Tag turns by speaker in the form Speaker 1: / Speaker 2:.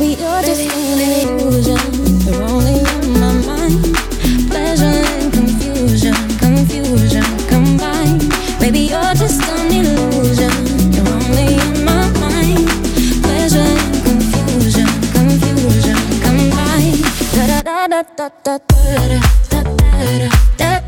Speaker 1: Baby, you're just an illusion. You're only in my mind. Pleasure and confusion, confusion combined. Baby, you're just an illusion. You're only in my mind. Pleasure and confusion, confusion combined. Da da da da da da da da da da.